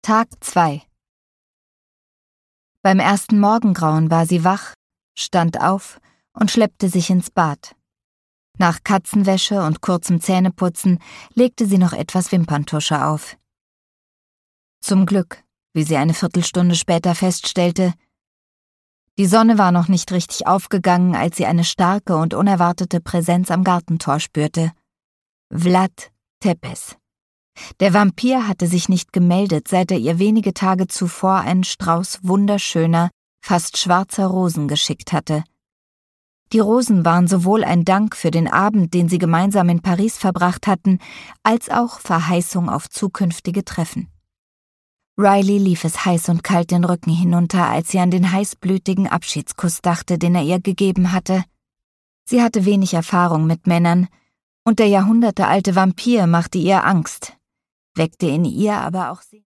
Tag 2. Beim ersten Morgengrauen war sie wach, stand auf und schleppte sich ins Bad. Nach Katzenwäsche und kurzem Zähneputzen legte sie noch etwas Wimperntusche auf. Zum Glück, wie sie eine Viertelstunde später feststellte. Die Sonne war noch nicht richtig aufgegangen, als sie eine starke und unerwartete Präsenz am Gartentor spürte. Vlad Tepes. Der Vampir hatte sich nicht gemeldet, seit er ihr wenige Tage zuvor einen Strauß wunderschöner, fast schwarzer Rosen geschickt hatte. Die Rosen waren sowohl ein Dank für den Abend, den sie gemeinsam in Paris verbracht hatten, als auch Verheißung auf zukünftige Treffen. Riley lief es heiß und kalt den Rücken hinunter, als sie an den heißblütigen Abschiedskuss dachte, den er ihr gegeben hatte. Sie hatte wenig Erfahrung mit Männern, und der jahrhundertealte Vampir machte ihr Angst, weckte in ihr aber auch